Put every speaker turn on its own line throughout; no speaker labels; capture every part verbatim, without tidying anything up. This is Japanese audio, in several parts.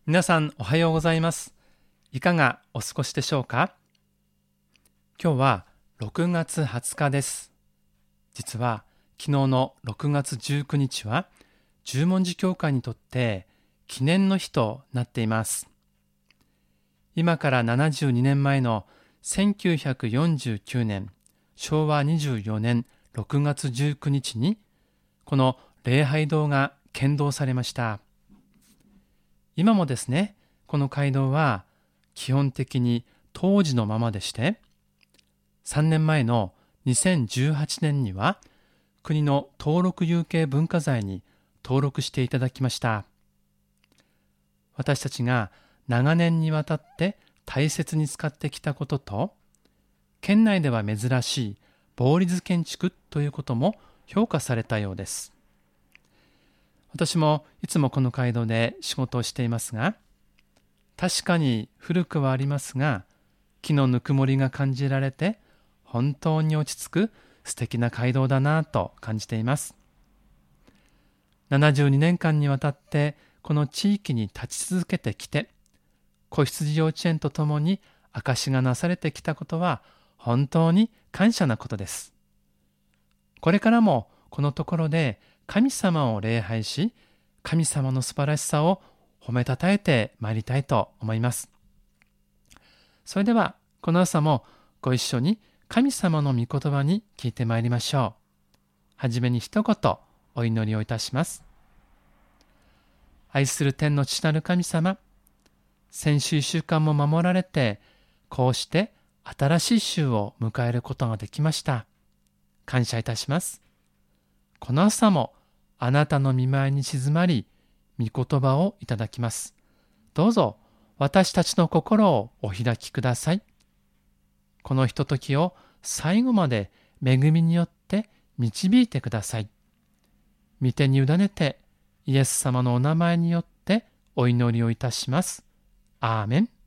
皆さんおはようございます。いかがお過ごしでしょうか。今日はろくがつはつかです。実は昨日のろくがつじゅうくにちは十文字教会にとって記念の日となっています。今からななじゅうにねんまえのせんきゅうひゃくよんじゅうきゅうねんしょうわにじゅうよねんろくがつじゅうくにちにこの礼拝堂が建造されました。今もですね、この街道は基本的に当時のままでして、さんねんまえのにせんじゅうはちねんには国の登録有形文化財に登録していただきました。私たちが長年にわたって大切に使ってきたことと、県内では珍しい棒立建築ということも評価されたようです。私もいつもこの街道で仕事をしていますが、確かに古くはありますが、木のぬくもりが感じられて、本当に落ち着く素敵な街道だなと感じています。ななじゅうにねんかんにわたってこの地域に立ち続けてきて、子羊幼稚園とともに証しがなされてきたことは本当に感謝なことです。これからもこのところで神様を礼拝し、神様の素晴らしさを褒めたたえてまいりたいと思います。それではこの朝もご一緒に神様の御言葉に聞いてまいりましょう。はじめに一言お祈りをいたします。愛する天の父なる神様、先週一週間も守られて、こうして新しい週を迎えることができました。感謝いたします。この朝もあなたの御前に静まり、御言葉をいただきます。どうぞ私たちの心をお開きください。このひとときを最後まで恵みによって導いてください。御手に委ねてイエス様のお名前によってお祈りをいたします。アーメン。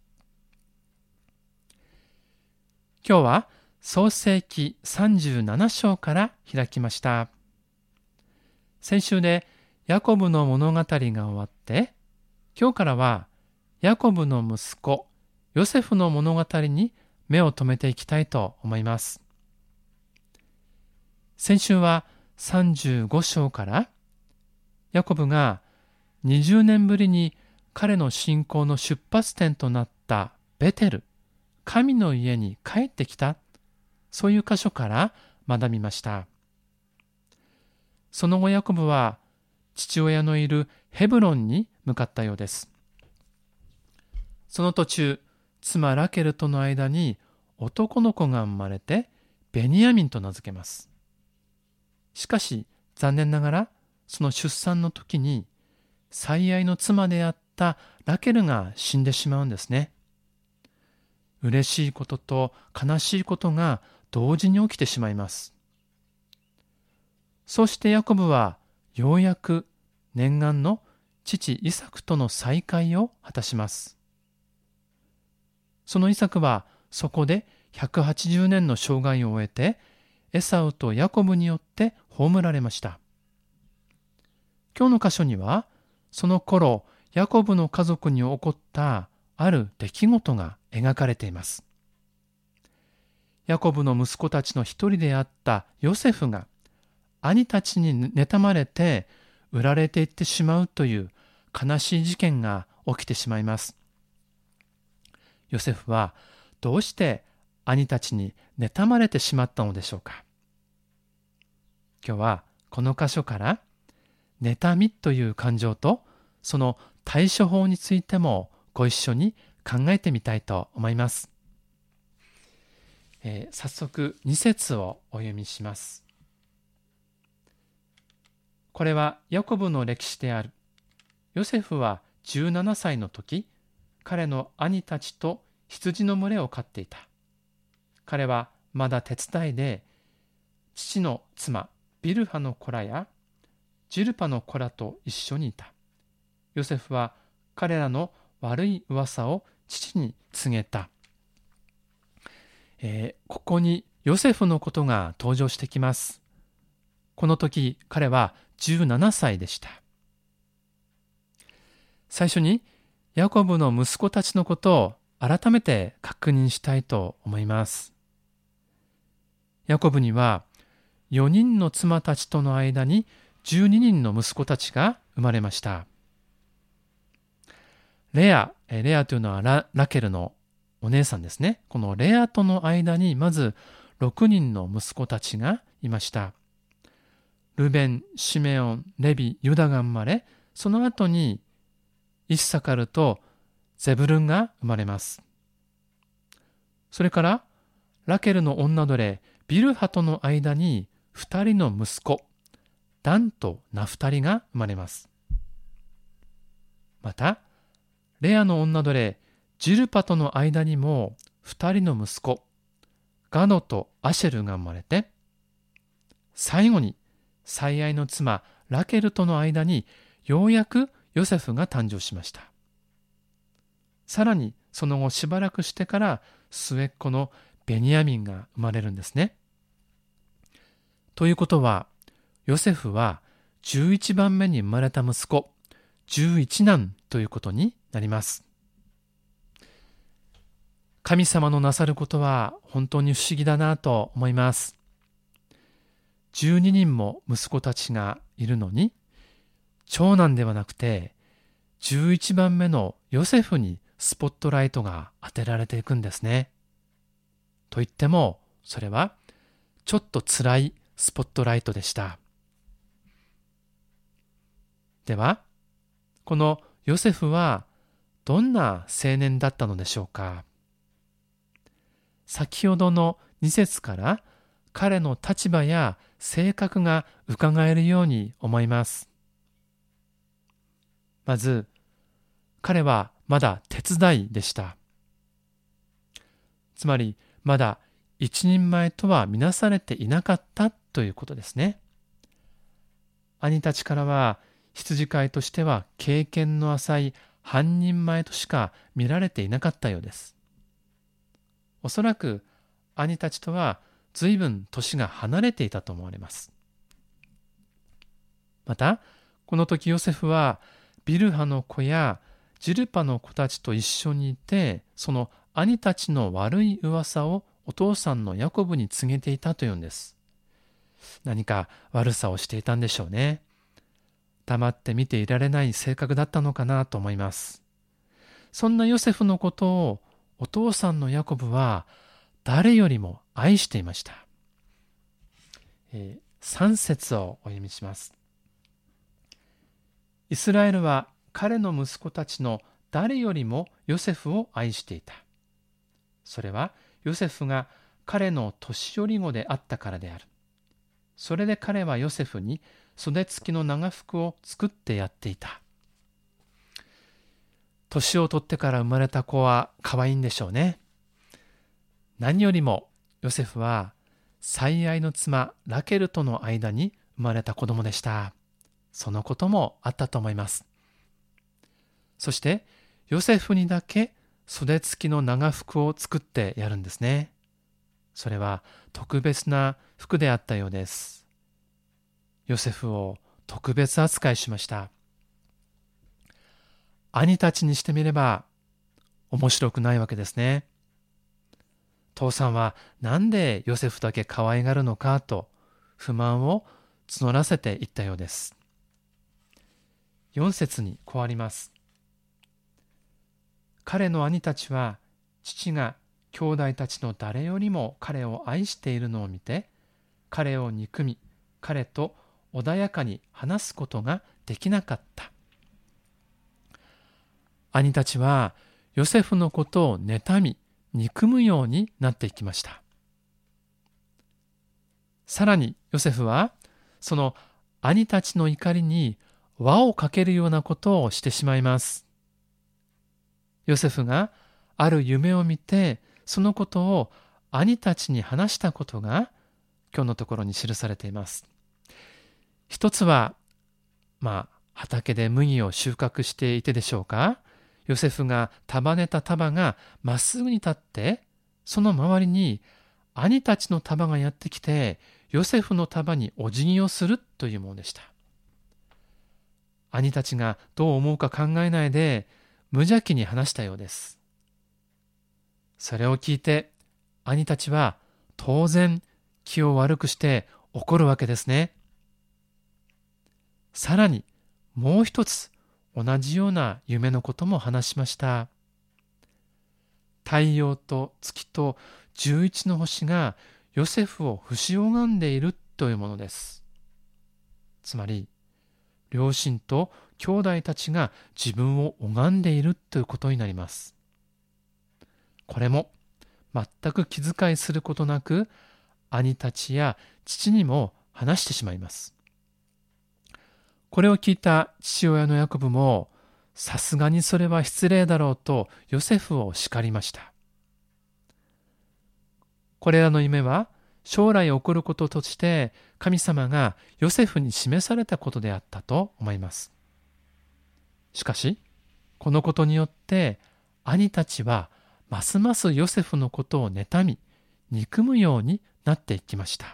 今日は創世記さんじゅうななしょうから開きました。先週でヤコブの物語が終わって、今日からはヤコブの息子ヨセフの物語に目を留めていきたいと思います。先週はさんじゅうごしょうからヤコブがにじゅうねんぶりに彼の信仰の出発点となったベテル、神の家に帰ってきた、そういう箇所から学びました。その後ヤコブは父親のいるヘブロンに向かったようです。その途中、妻ラケルとの間に男の子が生まれてベニヤミンと名付けます。しかし残念ながらその出産の時に最愛の妻であったラケルが死んでしまうんですね。嬉しいことと悲しいことが同時に起きてしまいます。そしてヤコブはようやく念願の父イサクとの再会を果たします。そのイサクはそこでひゃくはちじゅうねんの生涯を終えてエサウとヤコブによって葬られました。今日の箇所にはその頃ヤコブの家族に起こったある出来事が描かれています。ヤコブの息子たちの一人であったヨセフが兄たちに妬まれて売られていってしまうという悲しい事件が起きてしまいます。ヨセフはどうして兄たちに妬まれてしまったのでしょうか。今日はこの箇所から妬みという感情とその対処法についてもご一緒に考えてみたいと思います。えー、早速に節をお読みします。これはヤコブの歴史である。ヨセフはじゅうななさいの時、彼の兄たちと羊の群れを飼っていた。彼はまだ手伝いで、父の妻ビルハの子らやジルパの子らと一緒にいた。ヨセフは彼らの悪い噂を父に告げた。えー、ここにヨセフのことが登場してきます。この時彼はじゅうななさいでした。最初にヤコブの息子たちのことを改めて確認したいと思います。ヤコブにはよにんの妻たちとの間にじゅうににんの息子たちが生まれました。レア、レアというのは ラ, ラケルのお姉さんですね。このレアとの間にまずろくにんの息子たちがいました。ルベン、シメオン、レビ、ユダが生まれ、その後にイッサカルとゼブルンが生まれます。それからラケルの女奴隷ビルハとの間にふたりの息子、ダンとナフタリが生まれます。また、レアの女奴隷ジルパとの間にもふたりの息子、ガノとアシェルが生まれて、最後に最愛の妻ラケルとの間にようやくヨセフが誕生しました。さらにその後しばらくしてから末っ子のベニヤミンが生まれるんですね。ということは、ヨセフはじゅういちばんめに生まれた息子、じゅういち男ということになります。神様のなさることは本当に不思議だなと思います。じゅうににんも息子たちがいるのに、長男ではなくてじゅういちばんめのヨセフにスポットライトが当てられていくんですね。と言っても、それはちょっと辛いスポットライトでした。では、このヨセフはどんな青年だったのでしょうか。先ほどのに節から彼の立場や性格が伺えるように思います。まず、彼はまだ手伝いでした。つまり、まだ一人前とは見なされていなかったということですね。兄たちからは、羊飼いとしては経験の浅い半人前としか見られていなかったようです。おそらく兄たちとは随分年が離れていたと思われます。また、この時ヨセフはビルハの子やジルパの子たちと一緒にいて、その兄たちの悪い噂をお父さんのヤコブに告げていたというんです。何か悪さをしていたんでしょうね。黙って見ていられない性格だったのかなと思います。そんなヨセフのことをお父さんのヤコブは誰よりも愛していました。えー、さん節をお読みします。イスラエルは彼の息子たちの誰よりもヨセフを愛していた。それはヨセフが彼の年寄り子であったからである。それで彼はヨセフに袖付きの長服を作ってやっていた。年を取ってから生まれた子は可愛いんでしょうね。何よりもヨセフは最愛の妻ラケルとの間に生まれた子供でした。そのこともあったと思います。そしてヨセフにだけ袖付きの長服を作ってやるんですね。それは特別な服であったようです。ヨセフを特別扱いしました。兄たちにしてみれば面白くないわけですね。父さんはなんでヨセフだけ可愛がるのかと不満を募らせていったようです。よん節にこうあります。彼の兄たちは父が兄弟たちの誰よりも彼を愛しているのを見て、彼を憎み、彼と穏やかに話すことができなかった。兄たちはヨセフのことを妬み、憎むようになっていきました。さらにヨセフはその兄たちの怒りに輪をかけるようなことをしてしまいます。ヨセフがある夢を見て、そのことを兄たちに話したことが今日のところに記されています。一つは、まあ、畑で麦を収穫していてでしょうか。ヨセフが束ねた束がまっすぐに立って、その周りに兄たちの束がやってきて、ヨセフの束にお辞儀をするというものでした。兄たちがどう思うか考えないで、 無邪気に話したようです。それを聞いて兄たちは当然気を悪くして怒るわけですね。さらにもう一つ同じような夢のことも話しました。太陽と月と十一の星がヨセフを節拝んでいるというものです。つまり両親と兄弟たちが自分を拝んでいるということになります。これも全く気遣いすることなく兄たちや父にも話してしまいます。これを聞いた父親のヤコブも、さすがにそれは失礼だろうとヨセフを叱りました。これらの夢は将来起こることとして神様がヨセフに示されたことであったと思います。しかし、このことによって兄たちはますますヨセフのことを妬み、憎むようになっていきました。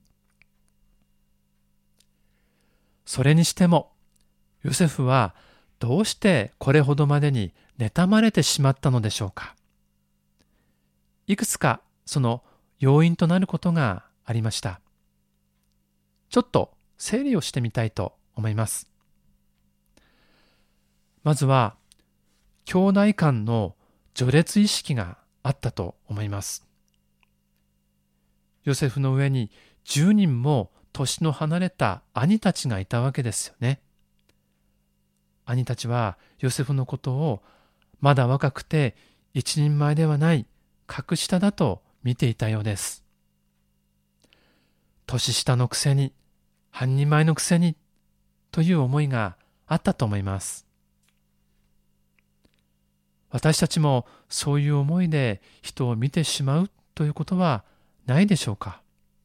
それにしても、ヨセフはどうしてこれほどまでに妬まれてしまったのでしょうか。いくつかその要因となることがありました。ちょっと整理をしてみたいと思います。まずは、兄弟間の序列意識があったと思います。ヨセフの上にじゅうにんも年の離れた兄たちがいたわけですよね。兄たちはヨセフのことをまだ若くて一人前ではない格下だと見ていたようです。年下のくせに、半人前のくせにという思いがあったと思います。私たちもそういう思いで人を見てしまうということはないでしょうか。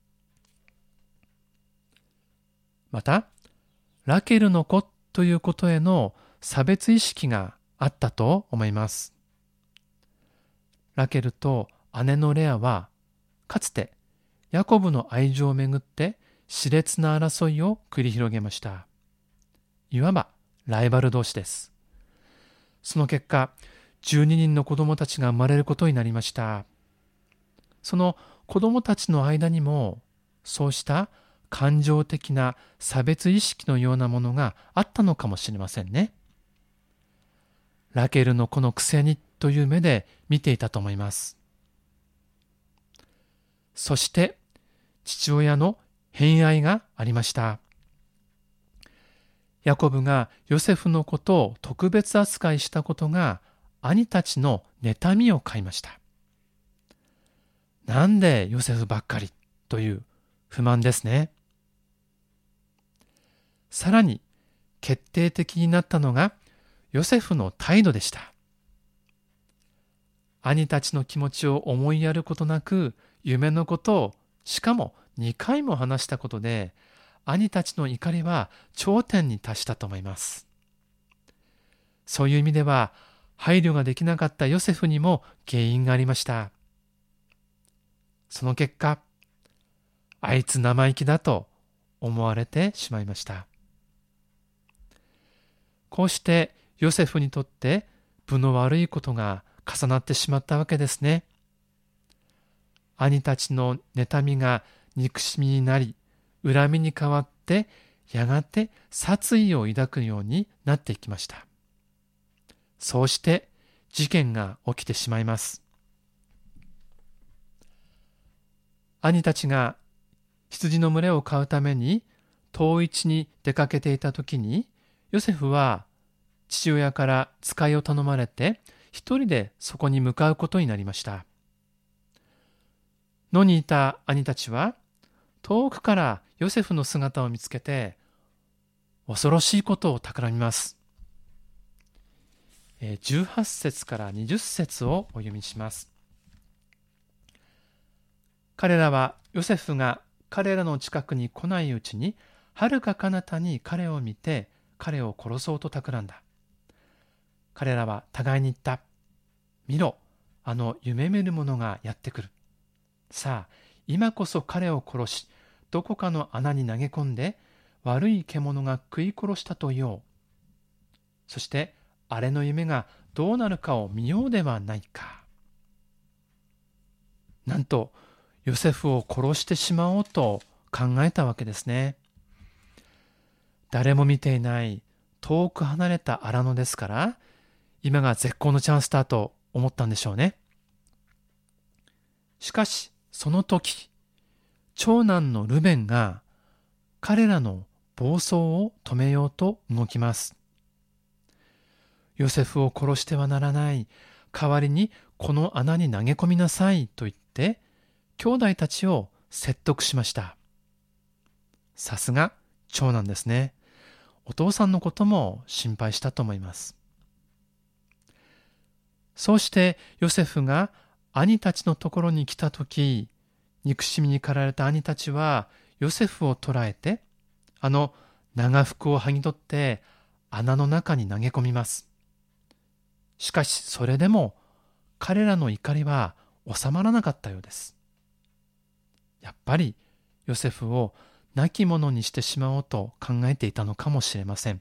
また、ラケルの子ということへの差別意識があったと思います。ラケルと姉のレアは、かつてヤコブの愛情をめぐって熾烈な争いを繰り広げました。いわばライバル同士です。その結果、じゅうににんの子供たちが生まれることになりました。その子供たちの間にも、そうした感情的な差別意識のようなものがあったのかもしれませんね。ラケルの子のくせにという目で見ていたと思います。そして父親の偏愛がありました。ヤコブがヨセフのことを特別扱いしたことが兄たちの妬みを買いました。なんでヨセフばっかりという不満ですね。さらに決定的になったのがヨセフの態度でした。兄たちの気持ちを思いやることなく、夢のことをしかもにかいも話したことで、兄たちの怒りは頂点に達したと思います。そういう意味では配慮ができなかったヨセフにも原因がありました。その結果、あいつ生意気だと思われてしまいました。こうしてヨセフにとって分の悪いことが重なってしまったわけですね。兄たちの妬みが憎しみになり、恨みに変わって、やがて殺意を抱くようになっていきました。そうして事件が起きてしまいます。兄たちが羊の群れを飼うために遠市に出かけていたときに、ヨセフは父親から使いを頼まれて一人でそこに向かうことになりました。野にいた兄たちは遠くからヨセフの姿を見つけて恐ろしいことを企みます。じゅうはち節からにじゅっ節をお読みします。彼らはヨセフが彼らの近くに来ないうちに、遥か彼方に彼を見て彼を殺そうと企んだ。彼らは互いに言った。見ろ、あの夢見る者がやってくる。さあ、今こそ彼を殺し、どこかの穴に投げ込んで、悪い獣が食い殺したと言おう。そしてあれの夢がどうなるかを見ようではないか。なんとヨセフを殺してしまおうと考えたわけですね。誰も見ていない遠く離れた荒野ですから、今が絶好のチャンスだと思ったんでしょうね。しかしその時、長男のルベンが彼らの暴走を止めようと動きます。ヨセフを殺してはならない、代わりにこの穴に投げ込みなさいと言って兄弟たちを説得しました。さすが長男ですね。お父さんのことも心配したと思います。そうしてヨセフが兄たちのところに来たとき、憎しみに駆られた兄たちはヨセフを捕らえて、あの長服を剥ぎ取って穴の中に投げ込みます。しかしそれでも彼らの怒りは収まらなかったようです。やっぱりヨセフを亡き者にしてしまおうと考えていたのかもしれません。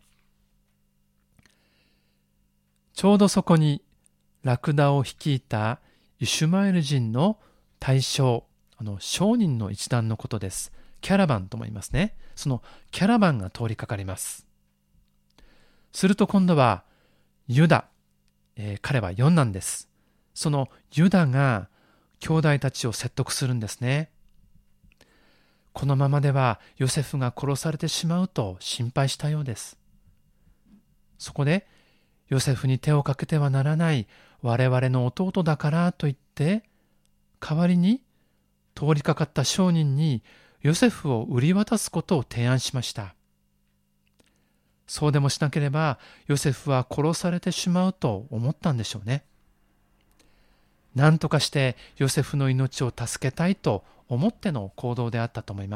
ちょうどそこにラクダを率いたイシュマエル人の大将、あの商人の一団のことです。キャラバンとも言いますね。そのキャラバンが通りかかります。すると今度はユダ、えー、彼は四男です。そのユダが兄弟たちを説得するんですね。このままではヨセフが殺されてしまうと心配したようです。そこでヨセフに手をかけてはならない我々の弟だからと言って、代わりに通りかかった商人にヨセフを売り渡すことを提案しました。そうでもしなければヨセフは殺されてしまうと思ったんでしょうね。何とかしてヨセフの命を助けたいと思っての行動であったと思います。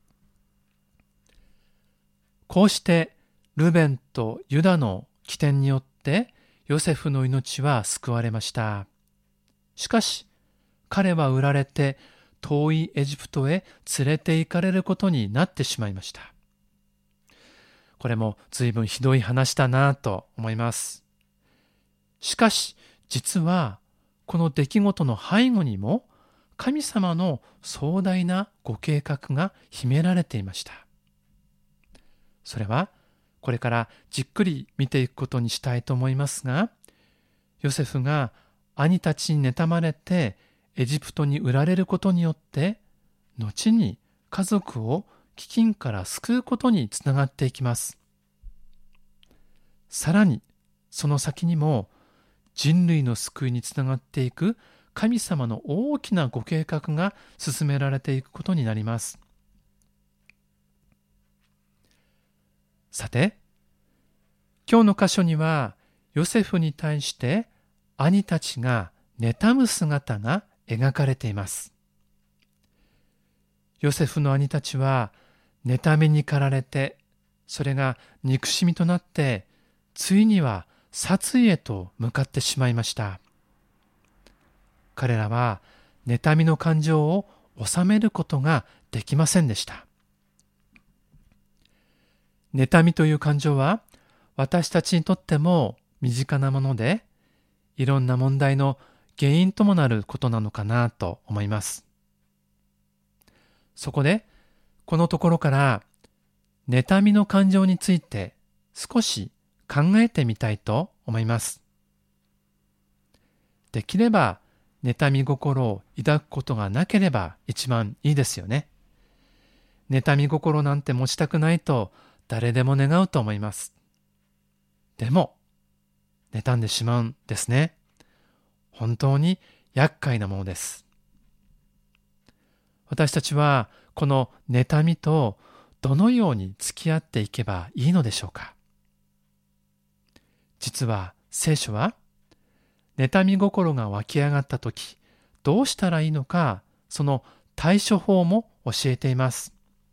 こうしてルベンとユダの起点によってヨセフの命は救われました。しかし彼は売られて遠いエジプトへ連れて行かれることになってしまいました。これも随分ひどい話だなと思います。しかし実はこの出来事の背後にも神様の壮大なご計画が秘められていました。それはこれからじっくり見ていくことにしたいと思いますが、ヨセフが兄たちに妬まれてエジプトに売られることによって、後に家族を飢饉から救うことにつながっていきます。さらにその先にも人類の救いにつながっていく神様の大きなご計画が進められていくことになります。さて、今日の箇所にはヨセフに対して兄たちが妬む姿が描かれています。ヨセフの兄たちは妬みに駆られて、それが憎しみとなって、ついには殺意へと向かってしまいました。彼らは妬みの感情を収めることができませんでした。妬みという感情は私たちにとっても身近なもので、いろんな問題の原因ともなることなのかなと思います。そこでこのところから妬みの感情について少し考えてみたいと思います。できれば妬み心を抱くことがなければ一番いいですよね。妬み心なんて持ちたくないと誰でも願うと思います。でも妬んでしまうんですね。本当に厄介なものです。私たちはこの妬みとどのように付き合っていけばいいのでしょうか。実は聖書は妬み心が湧き上がったときどうしたらいいのか、その対処法も教えています。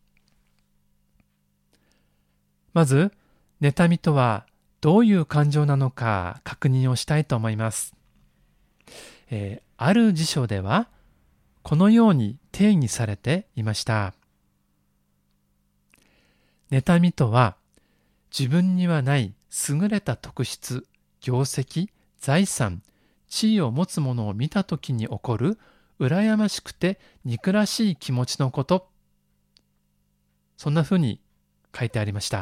まず妬みとはどういう感情なのか確認をしたいと思います。えー、ある辞書ではこのように定義されていました。妬みとは自分にはない優れた特質業績、財産、地位を持つものを見たときに起こる羨ましくて憎らしい気持ちのこと。そんなふうに書いてありました。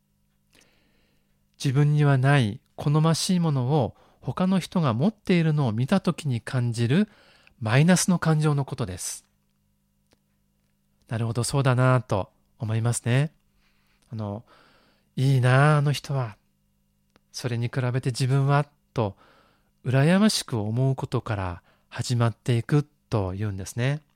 自分にはない好ましいものを他の人が持っているのを見たときに感じるマイナスの感情のことです。なるほど、そうだなと思いますね。あの、いいなあの人は。それに比べて自分はと羨ましく思うことから始まっていくというんですね。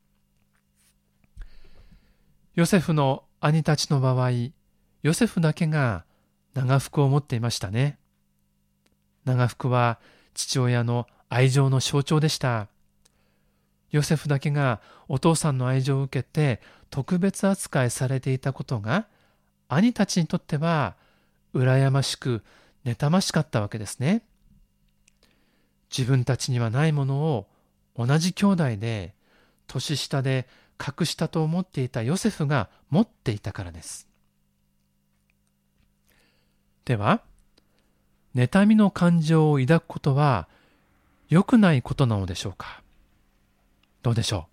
ヨセフの兄たちの場合、ヨセフだけが長服を持っていましたね。長服は父親の愛情の象徴でした。ヨセフだけがお父さんの愛情を受けて特別扱いされていたことが、兄たちにとっては羨ましく妬ましかったわけですね。自分たちにはないものを同じ兄弟で年下で格下と思っていたヨセフが持っていたからです。では、妬みの感情を抱くことは良くないことなのでしょうか。どうでしょう。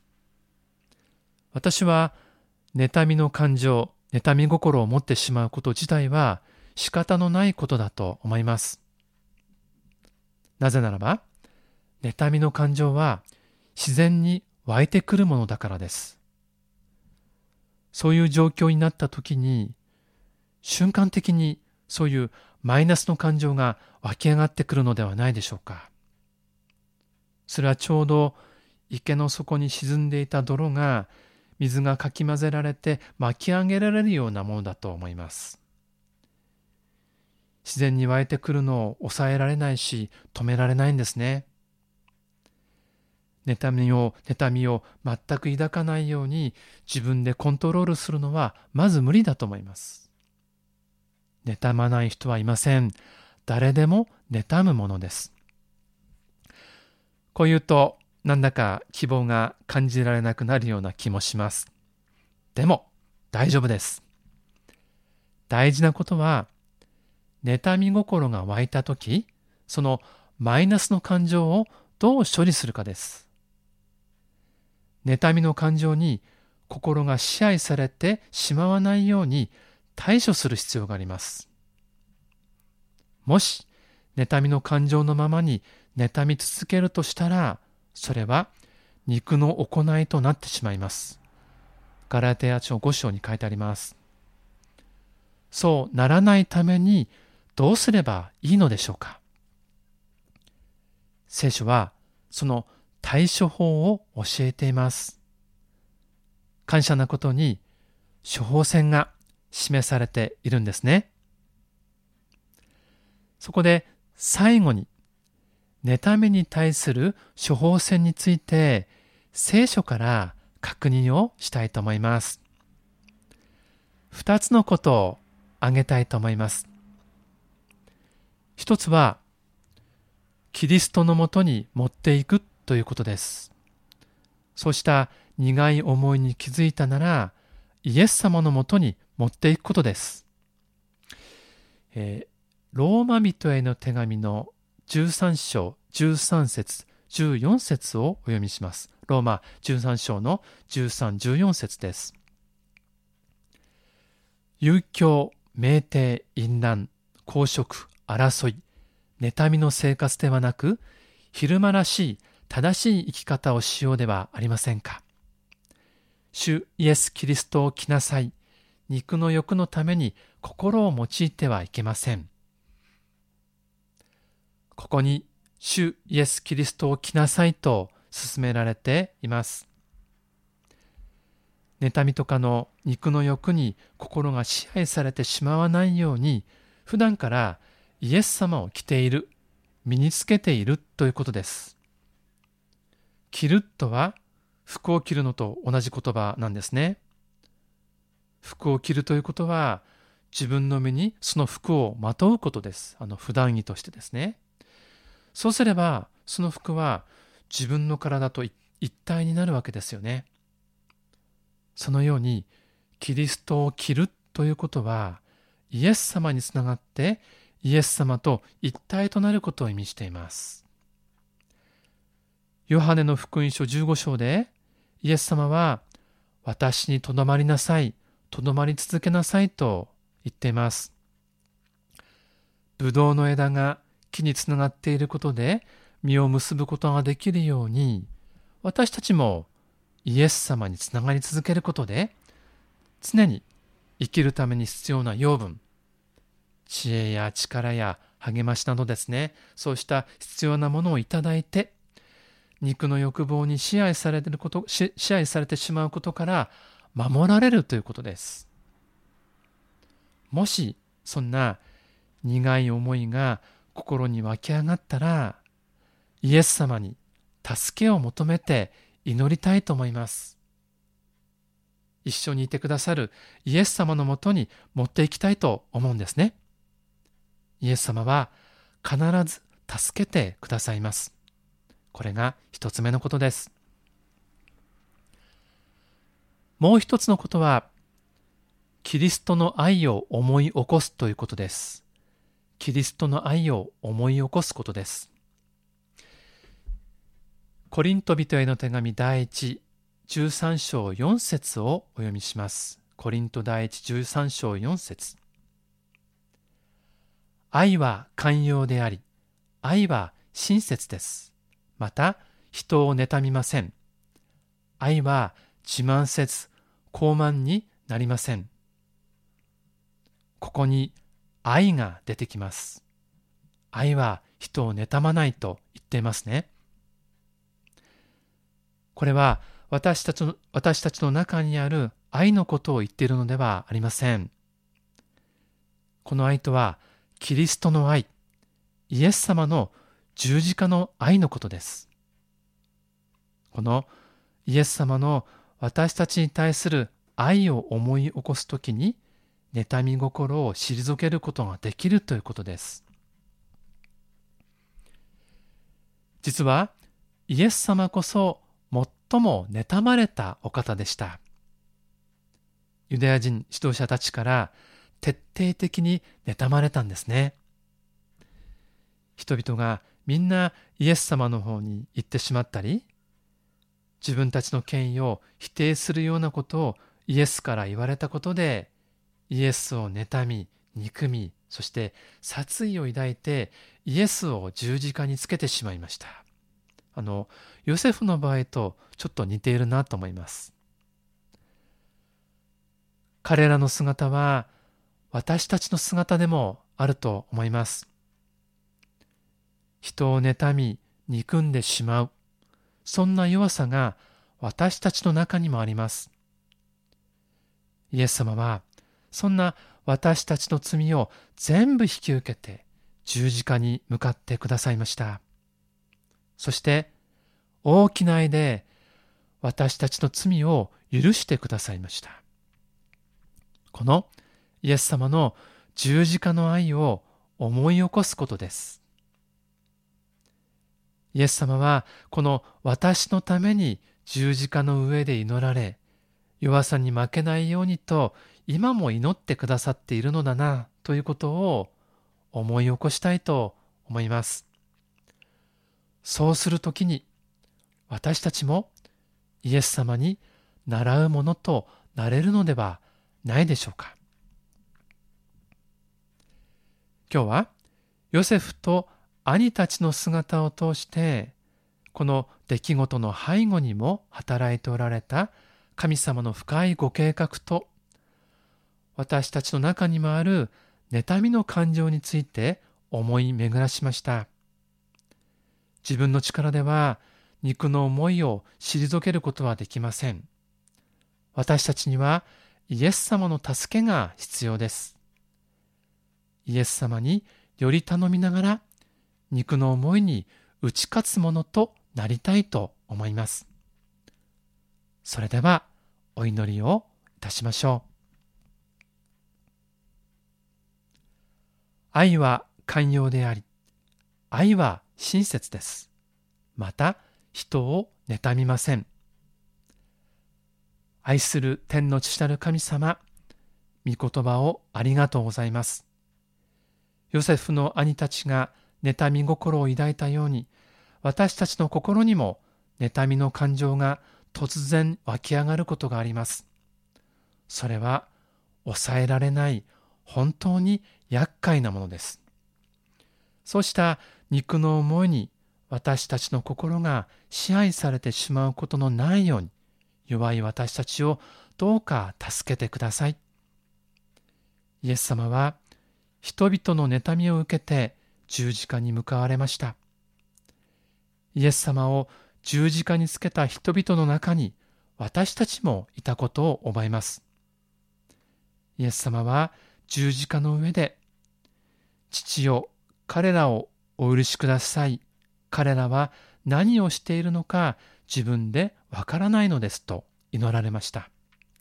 私は妬みの感情、妬み心を持ってしまうこと自体は仕方のないことだと思います。なぜならば、妬みの感情は自然に湧いてくるものだからです。そういう状況になったときに、瞬間的にそういうマイナスの感情が湧き上がってくるのではないでしょうか。それはちょうど池の底に沈んでいた泥が水がかき混ぜられて巻き上げられるようなものだと思います。自然に湧いてくるのを抑えられないし止められないんですね。妬みを、妬みを全く抱かないように自分でコントロールするのはまず無理だと思います。妬まない人はいません。誰でも妬むものです。こう言うとなんだか希望が感じられなくなるような気もします。でも大丈夫です。大事なことは、妬み心が湧いたとき、そのマイナスの感情をどう処理するかです。妬みの感情に心が支配されてしまわないように対処する必要があります。もし妬みの感情のままに妬み続けるとしたら、それは肉の行いとなってしまいます。ガラテヤ書ご章に書いてあります。そうならないためにどうすればいいのでしょうか。聖書はその対処法を教えています。感謝なことに処方箋が示されているんですね。そこで最後に妬みに対する処方箋について聖書から確認をしたいと思います。二つのことを挙げたいと思います。一つはキリストのもとに持っていくということです。そうした苦い思いに気づいたなら、イエス様のもとに持っていくことです。えー、ローマ人への手紙のじゅうさん章じゅうさん節じゅうよん節をお読みします。ローマじゅうさん章のじゅうさん、じゅうよん節です。遊興、酩酊、淫乱、公職、争い、妬みの生活ではなく、昼間らしい正しい生き方をしようではありませんか。主イエス・キリストを着なさい。肉の欲のために心を用いてはいけません。ここに主イエス・キリストを着なさいと勧められています。妬みとかの肉の欲に心が支配されてしまわないように、普段からイエス様を着ている、身につけているということです。着るとは服を着るのと同じ言葉なんですね。服を着るということは自分の身にその服をまとうことです。あの普段着としてですね。そうすればその服は自分の体と一体になるわけですよね。そのようにキリストを着るということはイエス様につながってイエス様と一体となることを意味しています。ヨハネの福音書じゅうご章で、イエス様は、私にとどまりなさい、とどまり続けなさいと言っています。ぶどうの枝が木につながっていることで実を結ぶことができるように、私たちもイエス様につながり続けることで、常に生きるために必要な養分、知恵や力や励ましなどですね、そうした必要なものをいただいて、肉の欲望に支配されていること、支配されてしまうことから守られるということです。もしそんな苦い思いが心に湧き上がったら、イエス様に助けを求めて祈りたいと思います。一緒にいてくださるイエス様のもとに持っていきたいと思うんですね。イエス様は必ず助けてくださいます。これが一つ目のことです。もう一つのことは、キリストの愛を思い起こすということです。キリストの愛を思い起こすことです。コリント人への手紙第一、じゅうさん章よん節をお読みします。コリント第一じゅうさん章よん節。愛は寛容であり、愛は親切です。また、人を妬みません。愛は自慢せず、傲慢になりません。ここに愛が出てきます。愛は人を妬まないと言っていますね。これは私たちの、私たちの中にある愛のことを言っているのではありません。この愛とはキリストの愛、イエス様の十字架の愛のことです。このイエス様の私たちに対する愛を思い起こすときに、妬み心を退けることができるということです。実はイエス様こそ最も妬まれたお方でした。ユダヤ人指導者たちから徹底的に妬まれたんですね。人々がみんなイエス様の方に行ってしまったり、自分たちの権威を否定するようなことをイエスから言われたことで、イエスを妬み、憎み、そして殺意を抱いてイエスを十字架につけてしまいました。あの、ヨセフの場合とちょっと似ているなと思います。彼らの姿は私たちの姿でもあると思います。人を妬み、憎んでしまう。そんな弱さが私たちの中にもあります。イエス様はそんな私たちの罪を全部引き受けて十字架に向かってくださいました。そして大きな愛で私たちの罪を許してくださいました。このイエス様の十字架の愛を思い起こすことです。イエス様はこの私のために十字架の上で祈られ、弱さに負けないようにと今も祈ってくださっているのだなということを思い起こしたいと思います。そうするときに私たちもイエス様に習うものとなれるのではないでしょうか。今日はヨセフと兄たちの姿を通して、この出来事の背後にも働いておられた神様の深いご計画と、私たちの中にもある妬みの感情について思い巡らしました。自分の力では肉の思いを退けることはできません。私たちにはイエス様の助けが必要です。イエス様により頼みながら、肉の思いに打ち勝つものとなりたいと思います。それではお祈りをいたしましょう。愛は寛容であり、愛は親切です。また人を妬みません。愛する天の父なる神様、御言葉をありがとうございます。 ヨセフの兄たちが妬み心を抱いたように、私たちの心にも妬みの感情が突然湧き上がることがあります。それは抑えられない本当に厄介なものです。そうした肉の思いに私たちの心が支配されてしまうことのないように、弱い私たちをどうか助けてください。イエス様は人々の妬みを受けて十字架に向かわれました。イエス様を十字架につけた人々の中に私たちもいたことを覚えます。イエス様は十字架の上で、父よ、彼らをお許しください。彼らは何をしているのか自分でわからないのですと祈られました。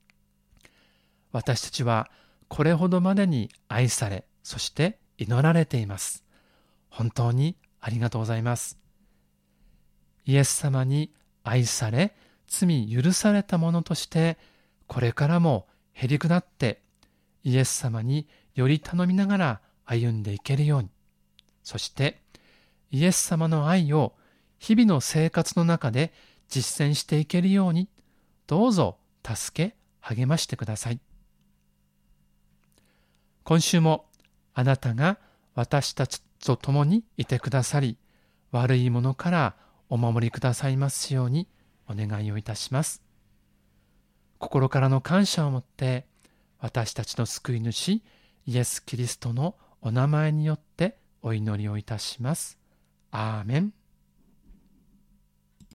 私たちはこれほどまでに愛され、そして祈られています。本当にありがとうございます。イエス様に愛され、罪許されたものとして、これからもへりくだってイエス様により頼みながら歩んでいけるように、そしてイエス様の愛を日々の生活の中で実践していけるように、どうぞ助け励ましてください。今週もあなたが私たちと共にいてくださり、悪いものからお守りくださいますようにお願いをいたします。心からの感謝をもって、私たちの救い主イエス・キリストのお名前によってお祈りをいたします。アーメン。